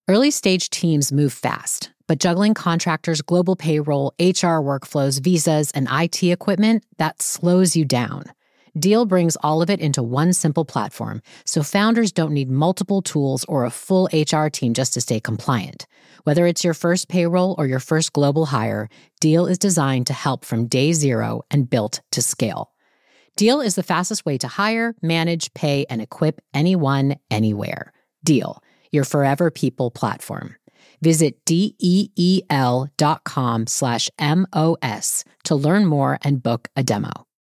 Early stage teams move fast, but juggling contractors, global payroll, HR workflows, visas, and IT equipment, that slows you down. Deel brings all of it into one simple platform, so founders don't need multiple tools or a full HR team just to stay compliant. Whether it's your first payroll or your first global hire, Deel is designed to help from day zero and built to scale. Deel is the fastest way to hire, manage, pay, and equip anyone, anywhere. Deel, your forever people platform. Visit DEEL.com/MOS to learn more and book a demo.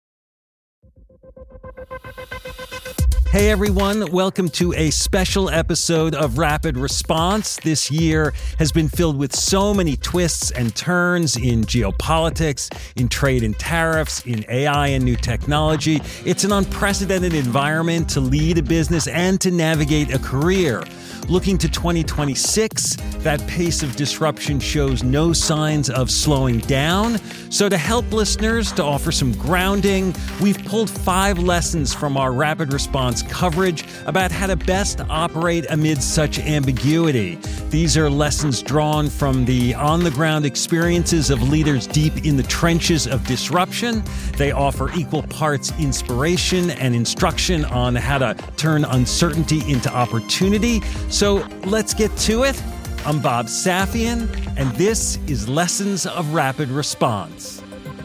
Hey everyone, welcome to a special episode of Rapid Response. This year has been filled with so many twists and turns in geopolitics, in trade and tariffs, in AI and new technology. It's an unprecedented environment to lead a business and to navigate a career. Looking to 2026, that pace of disruption shows no signs of slowing down. So to help listeners to offer some grounding, we've pulled 5 lessons from our Rapid Response coverage about how to best operate amid such ambiguity. These are lessons drawn from the on-the-ground experiences of leaders deep in the trenches of disruption. They offer equal parts inspiration and instruction on how to turn uncertainty into opportunity. So let's get to it. I'm Bob Safian, and this is Lessons of Rapid Response.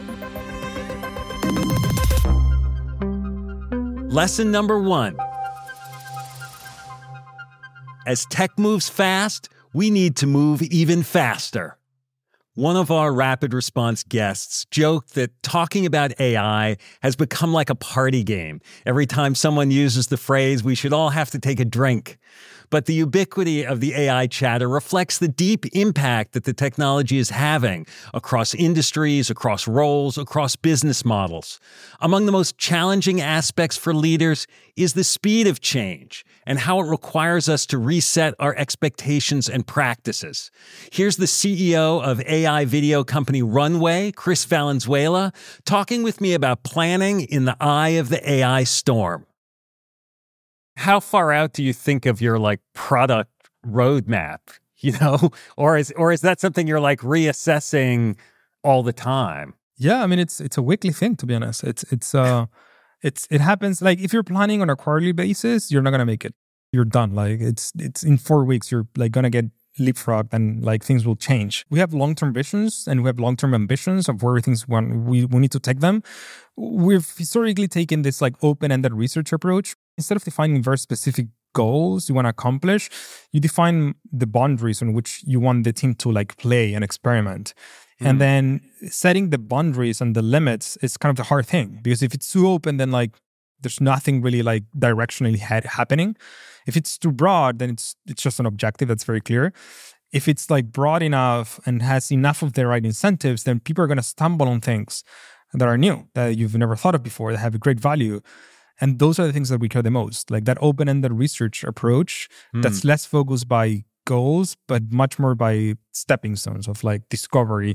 Lesson number 1. As tech moves fast, we need to move even faster. One of our Rapid Response guests joked that talking about AI has become like a party game. Every time someone uses the phrase, we should all have to take a drink. But the ubiquity of the AI chatter reflects the deep impact that the technology is having across industries, across roles, across business models. Among the most challenging aspects for leaders is the speed of change and how it requires us to reset our expectations and practices. Here's the CEO of AI video company Runway, Chris Valenzuela, talking with me about planning in the eye of the AI storm. How far out do you think of your product roadmap, or is that something you're reassessing all the time? Yeah, I mean it's a weekly thing, to be honest. It happens if you're planning on a quarterly basis, you're not gonna make it. You're done. It's in 4 weeks, you're gonna get leapfrogged and things will change. We have long-term visions and we have long-term ambitions of where we need to take them. We've historically taken this open-ended research approach. Instead of defining very specific goals you want to accomplish, you define the boundaries on which you want the team to play and experiment. And then setting the boundaries and the limits is kind of the hard thing, because if it's too open, then there's nothing really directionally happening. If it's too broad, then it's just an objective that's very clear. If it's broad enough and has enough of the right incentives, then people are going to stumble on things that are new, that you've never thought of before, that have a great value. And those are the things that we care the most, that open-ended research approach that's less focused by goals, but much more by stepping stones of discovery.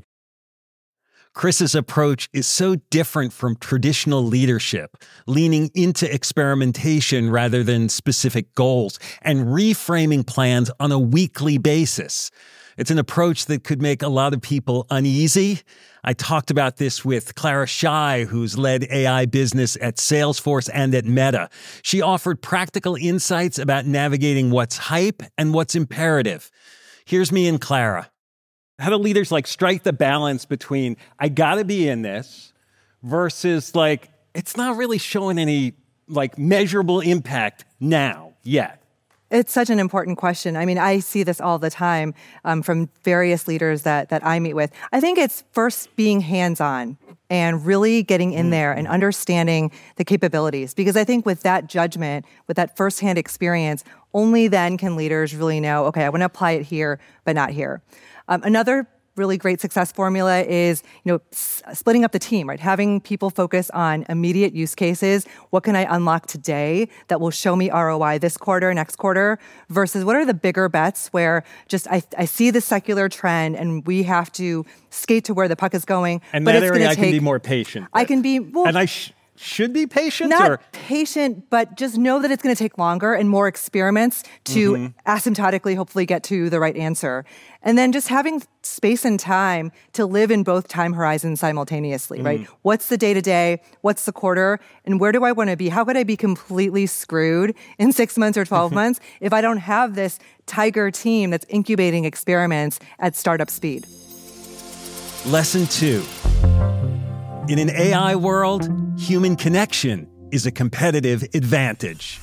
Chris's approach is so different from traditional leadership, leaning into experimentation rather than specific goals and reframing plans on a weekly basis. It's an approach that could make a lot of people uneasy. I talked about this with Clara Shai, who's led AI business at Salesforce and at Meta. She offered practical insights about navigating what's hype and what's imperative. Here's me and Clara. How do leaders strike the balance between, I gotta be in this, versus it's not really showing any measurable impact now yet? It's such an important question. I mean, I see this all the time from various leaders that I meet with. I think it's first being hands-on and really getting in there and understanding the capabilities. Because I think with that judgment, with that firsthand experience, only then can leaders really know, okay, I want to apply it here, but not here. Another really great success formula is, splitting up the team, right? Having people focus on immediate use cases. What can I unlock today that will show me ROI this quarter, next quarter, versus what are the bigger bets where just I see the secular trend and we have to skate to where the puck is going. And but that it's area gonna I can be more patient. I can be, well, and should be patient? Not patient, but just know that it's going to take longer and more experiments to asymptotically hopefully get to the right answer. And then just having space and time to live in both time horizons simultaneously, right? What's the day-to-day? What's the quarter? And where do I want to be? How could I be completely screwed in 6 months or 12 months if I don't have this tiger team that's incubating experiments at startup speed? Lesson 2. In an AI world, human connection is a competitive advantage.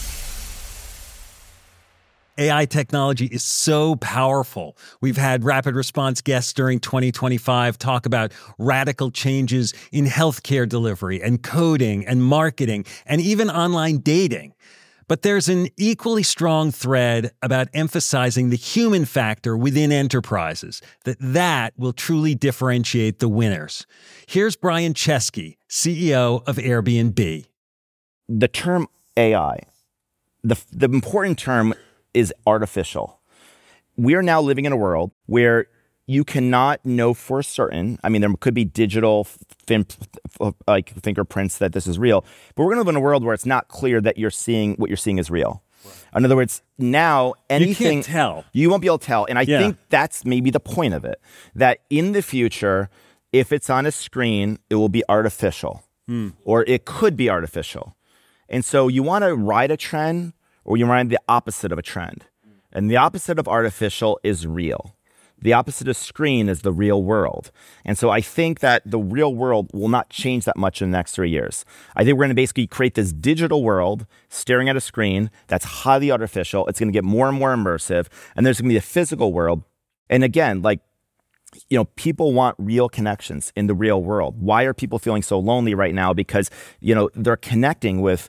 AI technology is so powerful. We've had Rapid Response guests during 2025 talk about radical changes in healthcare delivery and coding and marketing and even online dating. But there's an equally strong thread about emphasizing the human factor within enterprises, that will truly differentiate the winners. Here's Brian Chesky, CEO of Airbnb. The term AI, the important term is artificial. We are now living in a world where you cannot know for certain. I mean, there could be digital fingerprints that this is real, but we're going to live in a world where it's not clear that what you're seeing is real. Right. In other words, now anything you can't tell. You won't be able to tell, and I think that's maybe the point of it. That in the future, if it's on a screen, it will be artificial, or it could be artificial, and so you want to ride a trend, or you ride the opposite of a trend, and the opposite of artificial is real. The opposite of screen is the real world. And so I think that the real world will not change that much in the next 3 years. I think we're going to basically create this digital world staring at a screen that's highly artificial. It's going to get more and more immersive. And there's going to be a physical world. And again, people want real connections in the real world. Why are people feeling so lonely right now? Because, they're connecting with,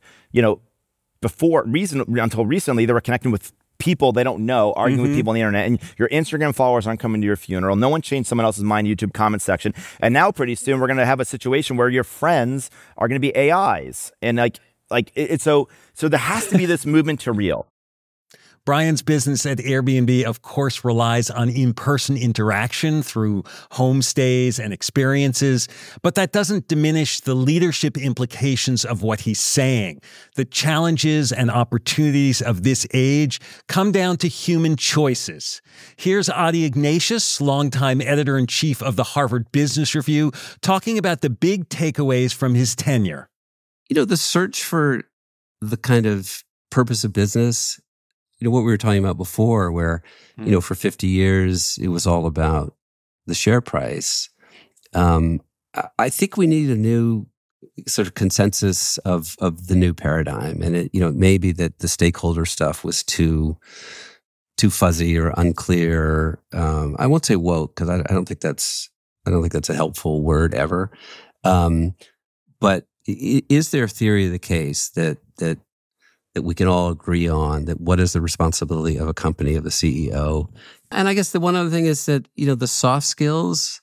until recently, they were connecting with people they don't know, arguing with people on the internet, and your Instagram followers aren't coming to your funeral. No one changed someone else's mind YouTube comment section. And now pretty soon we're going to have a situation where your friends are going to be AIs. And so there has to be this movement to real. Brian's business at Airbnb, of course, relies on in-person interaction through homestays and experiences, but that doesn't diminish the leadership implications of what he's saying. The challenges and opportunities of this age come down to human choices. Here's Adi Ignatius, longtime editor-in-chief of the Harvard Business Review, talking about the big takeaways from his tenure. The search for the kind of purpose of business, what we were talking about before, where, for 50 years, it was all about the share price. I think we need a new sort of consensus of the new paradigm. And it may be that the stakeholder stuff was too fuzzy or unclear. I won't say woke, because I don't think that's a helpful word ever. But is there a theory of the case that we can all agree on, that what is the responsibility of a company, of a CEO? And I guess the one other thing is that, the soft skills,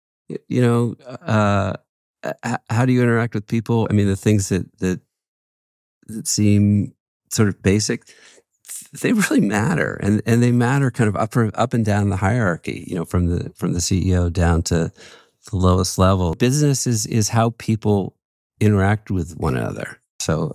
how do you interact with people? I mean, the things that seem sort of basic, they really matter. And they matter kind of up and down the hierarchy, from the CEO down to the lowest level. Business is how people interact with one another. So,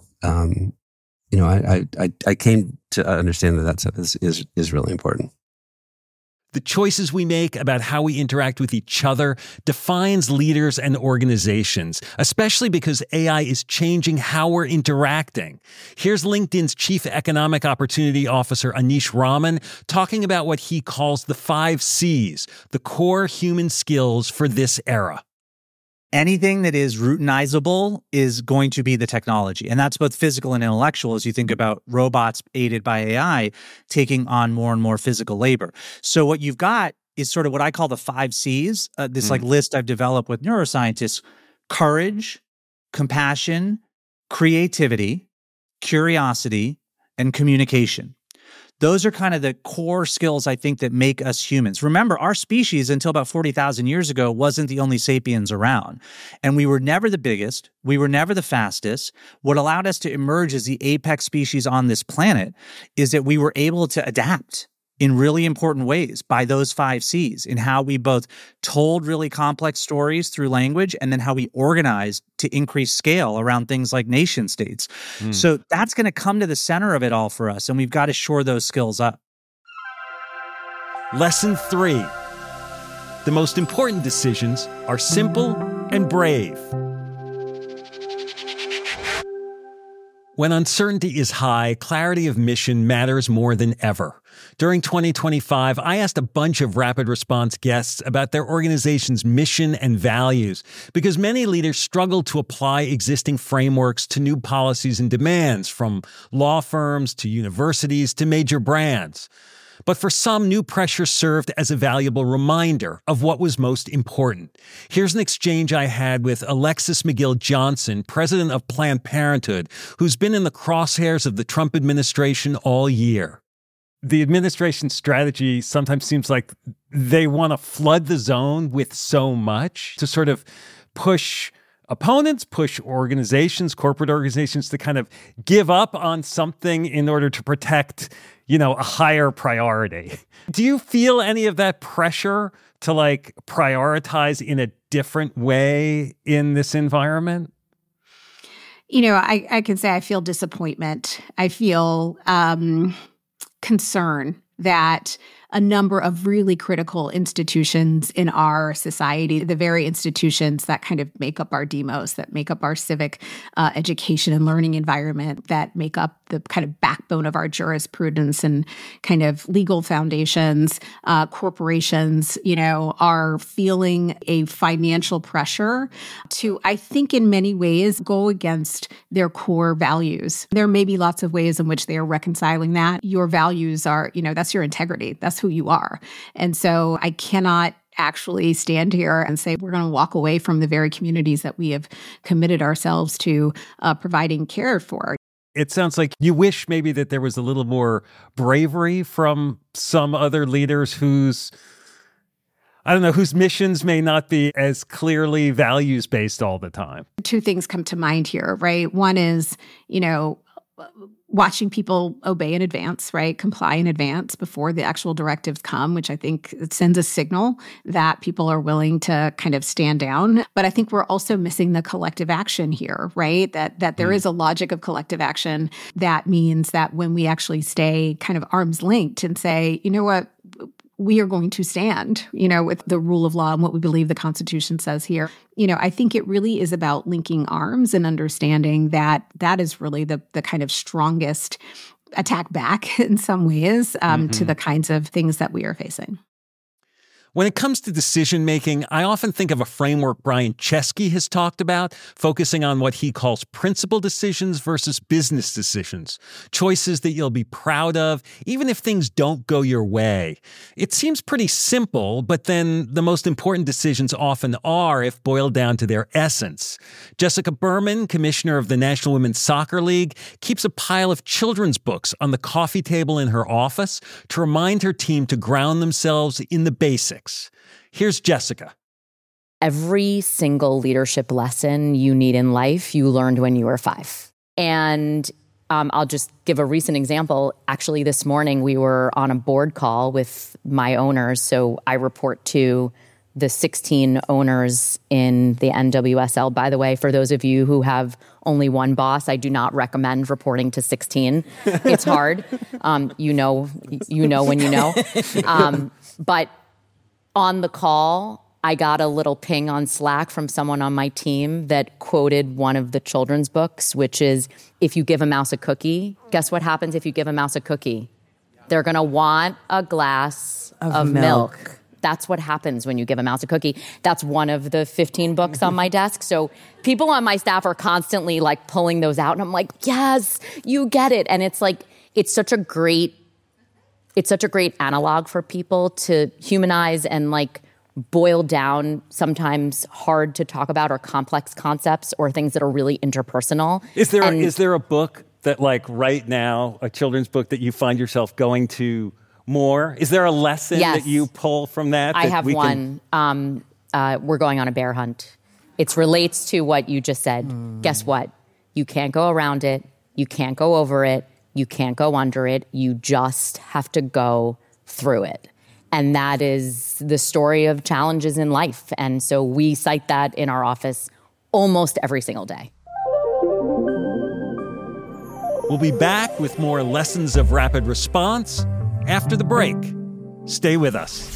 I came to understand that is really important. The choices we make about how we interact with each other defines leaders and organizations, especially because AI is changing how we're interacting. Here's LinkedIn's Chief Economic Opportunity Officer, Anish Raman, talking about what he calls the 5 C's, the core human skills for this era. Anything that is routinizable is going to be the technology. And that's both physical and intellectual as you think about robots aided by AI taking on more and more physical labor. So what you've got is sort of what I call the 5 C's, this list I've developed with neuroscientists: courage, compassion, creativity, curiosity, and communication. Those are kind of the core skills, I think, that make us humans. Remember, our species, until about 40,000 years ago, wasn't the only sapiens around. And we were never the biggest. We were never the fastest. What allowed us to emerge as the apex species on this planet is that we were able to adapt. in really important ways by those 5 C's, in how we both told really complex stories through language and then how we organized to increase scale around things like nation states. So that's going to come to the center of it all for us, and we've got to shore those skills up. Lesson 3. The most important decisions are simple and brave. When uncertainty is high, clarity of mission matters more than ever. During 2025, I asked a bunch of Rapid Response guests about their organization's mission and values, because many leaders struggle to apply existing frameworks to new policies and demands, from law firms to universities to major brands. But for some, new pressure served as a valuable reminder of what was most important. Here's an exchange I had with Alexis McGill Johnson, president of Planned Parenthood, who's been in the crosshairs of the Trump administration all year. The administration's strategy sometimes seems like they want to flood the zone with so much to sort of push opponents, push organizations, corporate organizations, to kind of give up on something in order to protect, a higher priority. Do you feel any of that pressure to prioritize in a different way in this environment? I can say I feel disappointment. I feel concern that a number of really critical institutions in our society, the very institutions that kind of make up our demos, that make up our civic education and learning environment, that make up the kind of backbone of our jurisprudence and kind of legal foundations, corporations, are feeling a financial pressure to, I think in many ways, go against their core values. There may be lots of ways in which they are reconciling that. Your values are, that's your integrity. That's who you are. And so I cannot actually stand here and say we're going to walk away from the very communities that we have committed ourselves to providing care for. It sounds like you wish maybe that there was a little more bravery from some other leaders whose missions may not be as clearly values-based all the time. 2 things come to mind here, right? One is, watching people obey in advance, right? Comply in advance before the actual directives come, which I think it sends a signal that people are willing to kind of stand down. But I think we're also missing the collective action here, right? That there is a logic of collective action that means that when we actually stay kind of arm's linked and say, you know what, we are going to stand, with the rule of law and what we believe the Constitution says here. I think it really is about linking arms and understanding that that is really the kind of strongest attack back in some ways to the kinds of things that we are facing. When it comes to decision-making, I often think of a framework Brian Chesky has talked about, focusing on what he calls principal decisions versus business decisions, choices that you'll be proud of, even if things don't go your way. It seems pretty simple, but then the most important decisions often are, if boiled down to their essence. Jessica Berman, commissioner of the National Women's Soccer League, keeps a pile of children's books on the coffee table in her office to remind her team to ground themselves in the basics. Here's Jessica. Every single leadership lesson you need in life, you learned when you were 5. And I'll just give a recent example. Actually, this morning we were on a board call with my owners. So I report to the 16 owners in the NWSL. By the way, for those of you who have only one boss, I do not recommend reporting to 16. It's hard. You know when you know. But on the call, I got a little ping on Slack from someone on my team that quoted one of the children's books, which is, if you give a mouse a cookie, guess what happens if you give a mouse a cookie? They're going to want a glass of milk. That's what happens when you give a mouse a cookie. That's one of the 15 books on my desk. So people on my staff are constantly pulling those out. And I'm like, yes, you get it. And it's such a great analog for people to humanize and boil down sometimes hard to talk about or complex concepts or things that are really interpersonal. Is there a book that right now, a children's book that you find yourself going to more? Is there a lesson that you pull from that? I have one. We're going on a bear hunt. It relates to what you just said. Guess what? You can't go around it. You can't go over it. You can't go under it. You just have to go through it. And that is the story of challenges in life. And so we cite that in our office almost every single day. We'll be back with more lessons of rapid response after the break. Stay with us.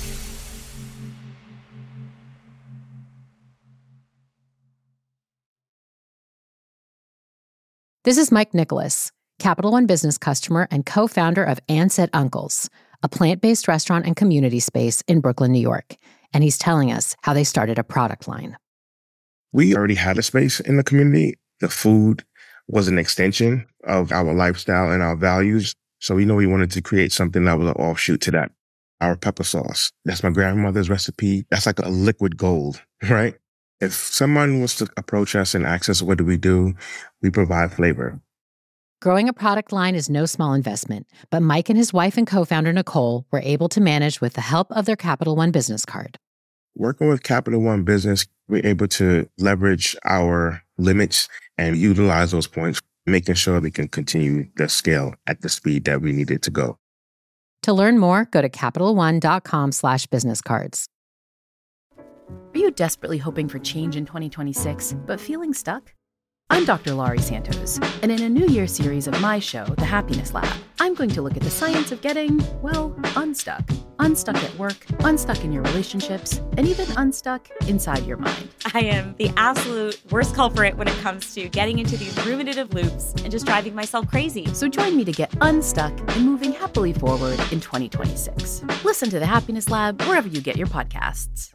This is Mike Nicholas, Capital One business customer and co-founder of Ansett Uncles, a plant-based restaurant and community space in Brooklyn, New York. And he's telling us how they started a product line. We already had a space in the community. The food was an extension of our lifestyle and our values. So we wanted to create something that was an offshoot to that. Our pepper sauce, that's my grandmother's recipe. That's like a liquid gold, right? If someone was to approach us and ask us, what do? We provide flavor. Growing a product line is no small investment, but Mike and his wife and co-founder Nicole were able to manage with the help of their Capital One business card. Working with Capital One Business, we're able to leverage our limits and utilize those points, making sure we can continue the scale at the speed that we needed to go. To learn more, go to CapitalOne.com/businesscards. Are you desperately hoping for change in 2026, but feeling stuck? I'm Dr. Laurie Santos, and in a New Year series of my show, The Happiness Lab, I'm going to look at the science of getting, unstuck. Unstuck at work, unstuck in your relationships, and even unstuck inside your mind. I am the absolute worst culprit when it comes to getting into these ruminative loops and just driving myself crazy. So join me to get unstuck and moving happily forward in 2026. Listen to The Happiness Lab wherever you get your podcasts.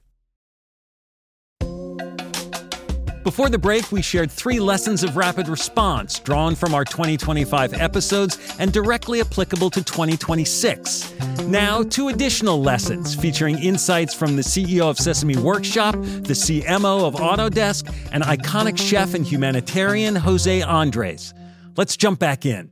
Before the break, we shared 3 lessons of rapid response drawn from our 2025 episodes and directly applicable to 2026. Now, 2 additional lessons featuring insights from the CEO of Sesame Workshop, the CMO of Autodesk, and iconic chef and humanitarian Jose Andres. Let's jump back in.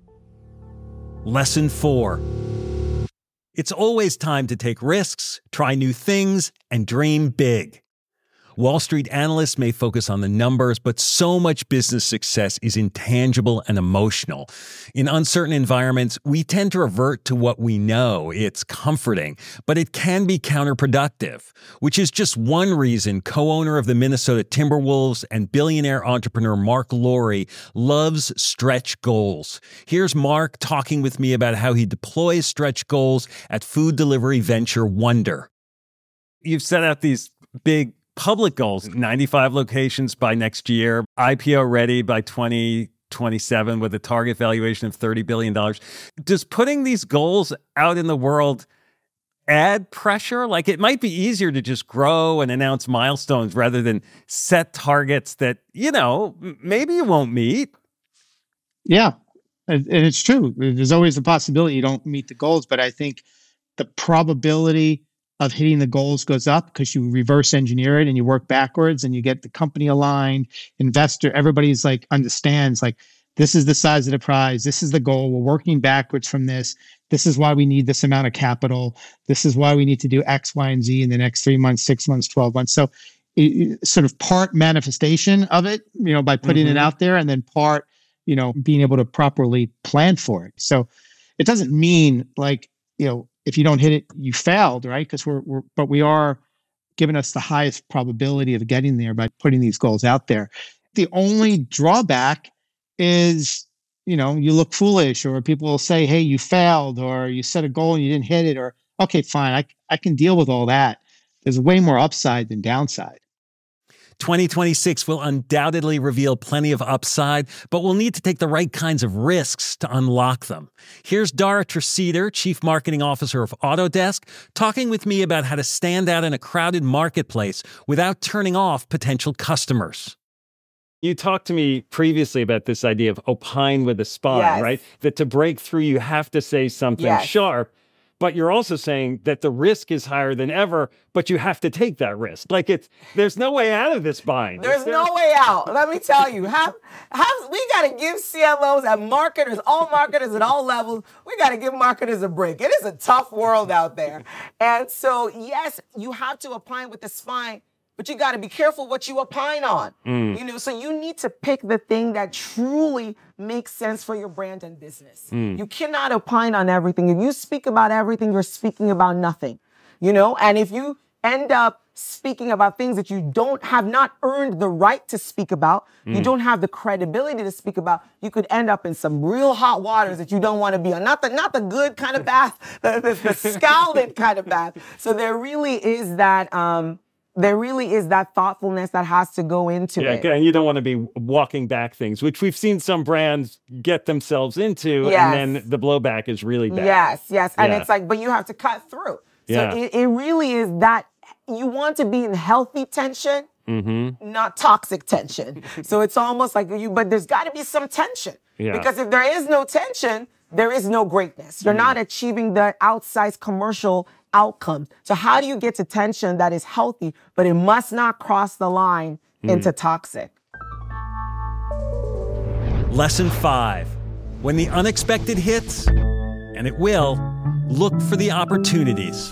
Lesson 4. It's always time to take risks, try new things, and dream big. Wall Street analysts may focus on the numbers, but so much business success is intangible and emotional. In uncertain environments, we tend to revert to what we know. It's comforting, but it can be counterproductive, which is just one reason co-owner of the Minnesota Timberwolves and billionaire entrepreneur Marc Lore loves stretch goals. Here's Marc talking with me about how he deploys stretch goals at food delivery venture Wonder. You've set out these big public goals, 95 locations by next year, IPO ready by 2027 with a target valuation of $30 billion. Does putting these goals out in the world add pressure? Like, it might be easier to just grow and announce milestones rather than set targets that, maybe you won't meet. Yeah, and it's true. There's always the possibility you don't meet the goals, but I think the probability of hitting the goals goes up because you reverse engineer it and you work backwards and you get the company aligned, investor, everybody's understands this is the size of the prize. This is the goal. We're working backwards from this. This is why we need this amount of capital. This is why we need to do X, Y, and Z in the next 3 months, 6 months, 12 months. So it, sort of part manifestation of it, by putting it out there, and then part, being able to properly plan for it. So it doesn't mean if you don't hit it, you failed, right? Because we are giving us the highest probability of getting there by putting these goals out there. The only drawback is, you look foolish, or people will say, hey, you failed, or you set a goal and you didn't hit it, or, okay, fine, I can deal with all that. There's way more upside than downside. 2026 will undoubtedly reveal plenty of upside, but we'll need to take the right kinds of risks to unlock them. Here's Dara Tresidder, Chief Marketing Officer of Autodesk, talking with me about how to stand out in a crowded marketplace without turning off potential customers. You talked to me previously about this idea of opine with a spine, right? That to break through, you have to say something sharp. But you're also saying that the risk is higher than ever, but you have to take that risk. There's no way out of this bind. There's no way out. Let me tell you, we got to give CMOs and marketers, all marketers at all levels, we got to give marketers a break. It is a tough world out there. And so, yes, you have to opine with the spine, but you got to be careful what you opine on. You know, so you need to pick the thing that truly makes sense for your brand and business. You cannot opine on everything. If you speak about everything, you're speaking about nothing. You know, and if you end up speaking about things that you have not earned the right to speak about, you don't have the credibility to speak about, you could end up in some real hot waters that you don't want to be on. Not the good kind of bath, the scalded kind of bath. So there really is that thoughtfulness that has to go into it. And you don't want to be walking back things, which we've seen some brands get themselves into, and then the blowback is really bad. Yes. And it's like, but you have to cut through. So it really is that you want to be in healthy tension, not toxic tension. So it's almost like but there's got to be some tension. Because if there is no tension, there is no greatness. You're not achieving the outsized commercial outcome. So how do you get to tension that is healthy, but it must not cross the line into toxic? Lesson 5. When the unexpected hits, and it will, look for the opportunities.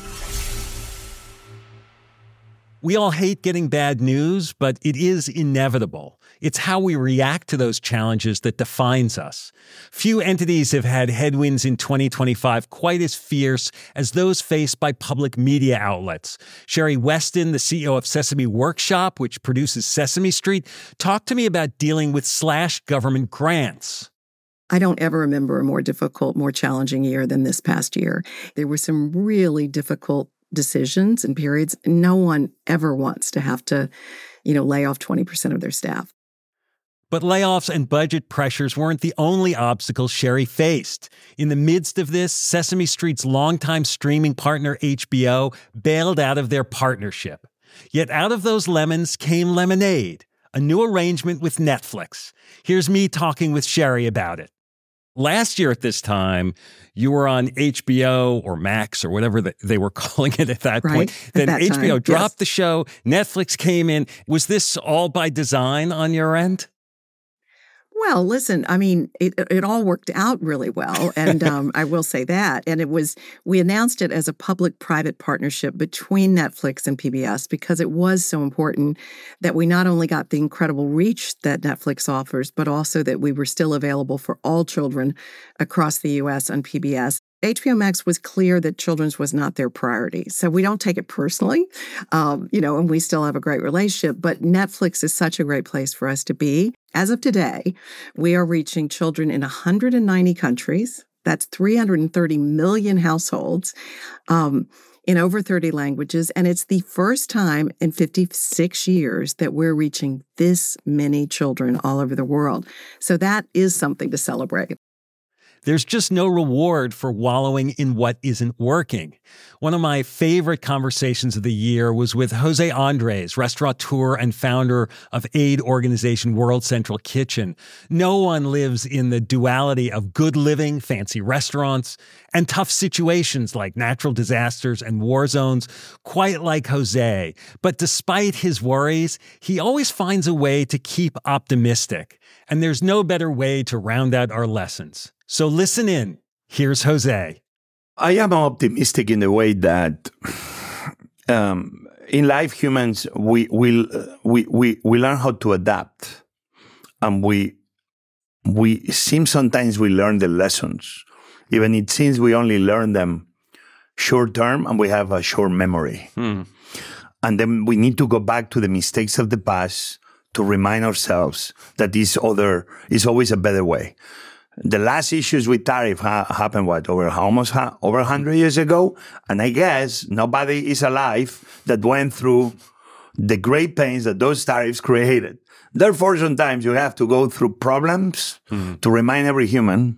We all hate getting bad news, but it is inevitable. It's how we react to those challenges that defines us. Few entities have had headwinds in 2025 quite as fierce as those faced by public media outlets. Sherry Weston, the CEO of Sesame Workshop, which produces Sesame Street, talked to me about dealing with slashed government grants. I don't ever remember a more difficult, more challenging year than this past year. There were some really difficult decisions and periods. No one ever wants to have to, lay off 20% of their staff. But layoffs and budget pressures weren't the only obstacles Sherry faced. In the midst of this, Sesame Street's longtime streaming partner HBO bailed out of their partnership. Yet out of those lemons came lemonade, a new arrangement with Netflix. Here's me talking with Sherry about it. Last year at this time, you were on HBO or Max or whatever they were calling it at that point. Then HBO dropped the show. Netflix came in. Was this all by design on your end? Well, listen, I mean, it all worked out really well. And I will say that. And we announced it as a public-private partnership between Netflix and PBS because it was so important that we not only got the incredible reach that Netflix offers, but also that we were still available for all children across the U.S. on PBS. HBO Max was clear that children's was not their priority. So we don't take it personally, and we still have a great relationship. But Netflix is such a great place for us to be. As of today, we are reaching children in 190 countries. That's 330 million households in over 30 languages. And it's the first time in 56 years that we're reaching this many children all over the world. So that is something to celebrate. There's just no reward for wallowing in what isn't working. One of my favorite conversations of the year was with Jose Andres, restaurateur and founder of aid organization World Central Kitchen. No one lives in the duality of good living, fancy restaurants, and tough situations like natural disasters and war zones quite like Jose. But despite his worries, he always finds a way to keep optimistic. And there's no better way to round out our lessons. So listen in. Here's Jose. I am optimistic in the way that in life, humans we learn how to adapt, and we seem sometimes we learn the lessons, even it seems we only learn them short term, and we have a short memory, and then we need to go back to the mistakes of the past to remind ourselves that this other is always a better way. The last issues with tariff happened, over 100 years ago? And I guess nobody is alive that went through the great pains that those tariffs created. Therefore, sometimes you have to go through problems to remind every human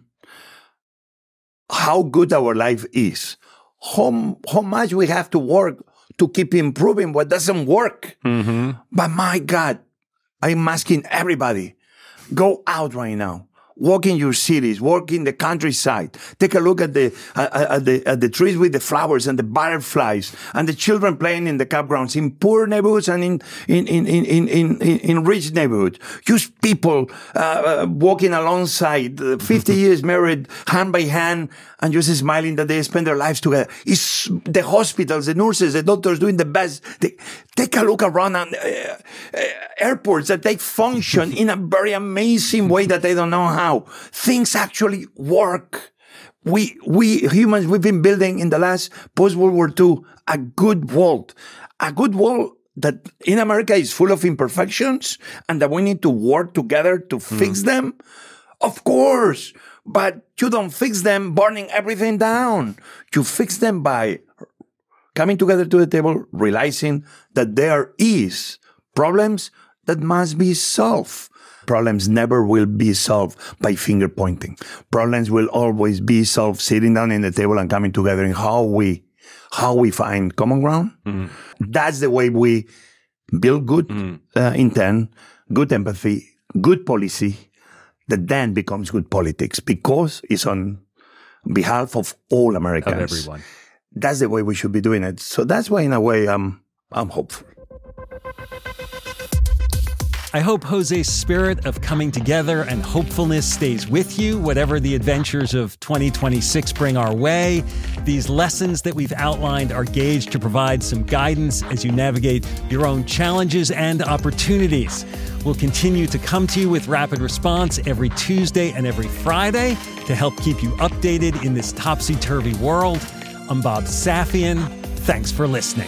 how good our life is, how much we have to work to keep improving what doesn't work. But my God, I'm asking everybody, go out right now. Walk in your cities, walk in the countryside. Take a look at the trees with the flowers and the butterflies and the children playing in the campgrounds in poor neighborhoods and in rich neighborhoods. Just people walking alongside, 50 years married, hand by hand, and just smiling that they spend their lives together. It's the hospitals, the nurses, the doctors doing the best. Take a look around airports that they function in a very amazing way that they don't know how. Things actually work. We humans, we've been building in the last post-World War II a good world that in America is full of imperfections and that we need to work together to fix them. Of course, but you don't fix them burning everything down. You fix them by coming together to the table, realizing that there is problems that must be solved. Problems never will be solved by finger pointing. Problems will always be solved sitting down in the table and coming together in how we find common ground. That's the way we build good intent, good empathy, good policy, that then becomes good politics because it's on behalf of all Americans. Of everyone. That's the way we should be doing it. So that's why, in a way, I'm hopeful. I hope Jose's spirit of coming together and hopefulness stays with you, whatever the adventures of 2026 bring our way. These lessons that we've outlined are gauged to provide some guidance as you navigate your own challenges and opportunities. We'll continue to come to you with Rapid Response every Tuesday and every Friday to help keep you updated in this topsy-turvy world. I'm Bob Safian. Thanks for listening.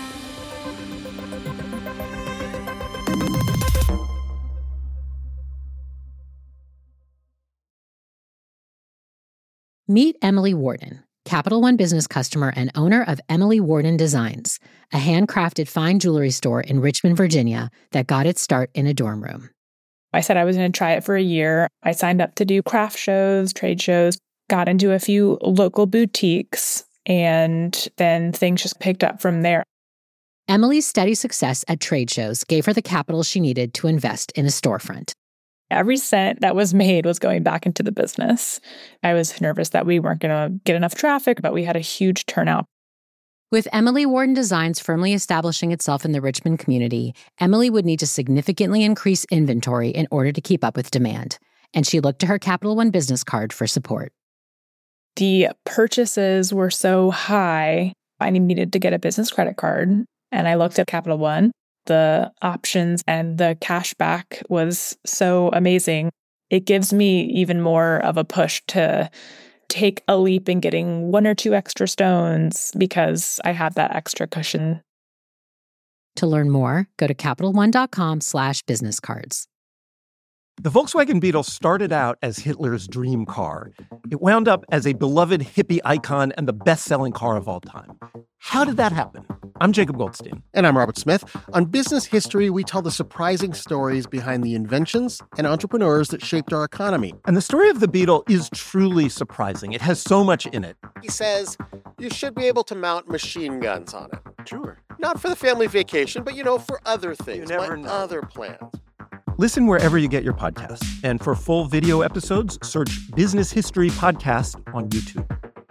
Meet Emily Warden, Capital One business customer and owner of Emily Warden Designs, a handcrafted fine jewelry store in Richmond, Virginia that got its start in a dorm room. I said I was going to try it for a year. I signed up to do craft shows, trade shows, got into a few local boutiques, and then things just picked up from there. Emily's steady success at trade shows gave her the capital she needed to invest in a storefront. Every cent that was made was going back into the business. I was nervous that we weren't going to get enough traffic, but we had a huge turnout. With Emily Warden Designs firmly establishing itself in the Richmond community, Emily would need to significantly increase inventory in order to keep up with demand, and she looked to her Capital One business card for support. The purchases were so high, I needed to get a business credit card, and I looked at Capital One. The options and the cash back was so amazing. It gives me even more of a push to take a leap in getting 1 or 2 extra stones because I have that extra cushion. To learn more, go to CapitalOne.com/businesscards. The Volkswagen Beetle started out as Hitler's dream car. It wound up as a beloved hippie icon and the best-selling car of all time. How did that happen? I'm Jacob Goldstein. And I'm Robert Smith. On Business History, we tell the surprising stories behind the inventions and entrepreneurs that shaped our economy. And the story of the Beetle is truly surprising. It has so much in it. He says, you should be able to mount machine guns on it. Sure. Not for the family vacation, but, for other things. You never know. Other plans. Listen wherever you get your podcasts. And for full video episodes, search Business History Podcast on YouTube.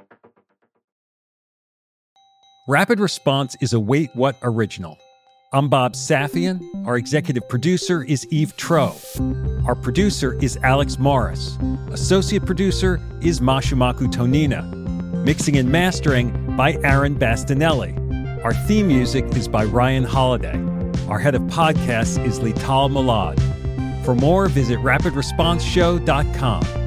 Rapid Response is a Wait What original. I'm Bob Safian. Our executive producer is Eve Troe. Our producer is Alex Morris. Associate producer is Mashumaku Tonina. Mixing and mastering by Aaron Bastinelli. Our theme music is by Ryan Holiday. Our head of podcasts is Lital Malad. For more, visit rapidresponseshow.com.